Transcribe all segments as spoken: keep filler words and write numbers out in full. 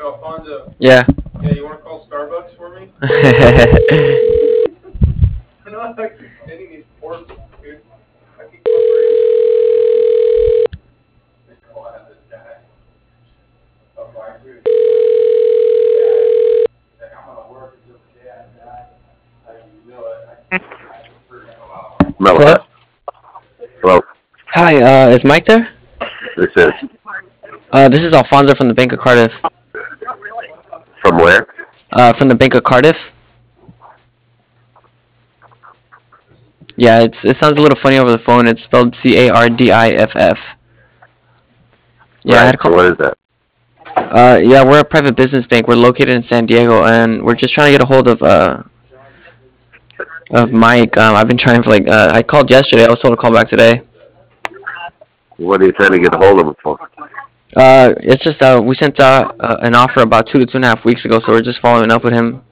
Alfonso. Yeah. Yeah, you want to call Starbucks for me? I know I keep sending these ports, dude. I keep Hello? Melissa. Hello. Hi, uh, is Mike there? This is Uh, this is Alfonso from the Bank of Cardiff. from where? Uh, from the Bank of Cardiff. Yeah, it's it sounds a little funny over the phone. It's spelled C A R D I F F. Yeah, I Right. had So call. what is that? Uh, yeah, we're a private business bank. We're located in San Diego, and we're just trying to get a hold of uh of Mike. Um, I've been trying for like uh, I called yesterday. I was told to call back today. What are you trying to get a hold of him for? Uh, it's just uh we sent out uh, an offer about two to two and a half weeks ago, so we're just following up with him.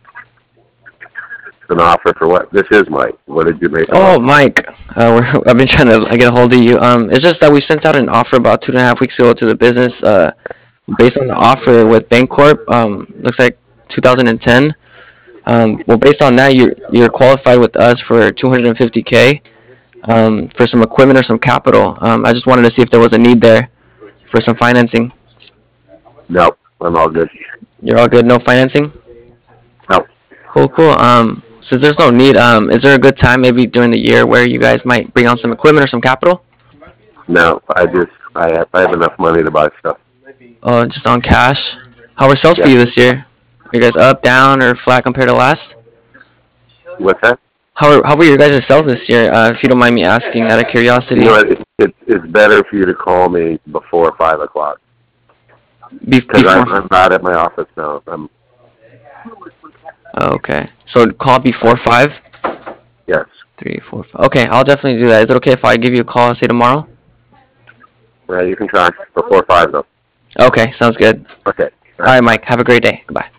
An offer for what? This is Mike. What did you make? Oh, Mike, uh, we're, I've been trying to get a hold of you. Um, it's just that we sent out an offer about two and a half weeks ago to the business. Uh, based on the offer with Bancorp, um, looks like two thousand ten. Um, well, based on that, you're you're qualified with us for two hundred fifty k. Um, for some equipment or some capital. Um, I just wanted to see if there was a need there for some financing. Nope. I'm all good. You're all good, no financing. Nope. Cool, cool. Um, since there's no need, um, is there a good time maybe during the year where you guys might bring on some equipment or some capital? No. I just I have I have enough money to buy stuff. Oh, just on cash. How were sales for Yeah. you this year? Are you guys up, down, or flat compared to last? What's that? How are, how were your guys' sales this year? Uh, if you don't mind me asking, out of curiosity. You know, it, it, it's better for you to call me before five o'clock Be- because before. I'm, I'm not at my office now. I'm Oh, okay. So call before five. yes. Three, four, five. Okay, I'll definitely do that. Is it okay if I give you a call, say tomorrow? Well, you can try before five though. Okay, sounds good. Okay. All right, Mike. Have a great day. Goodbye.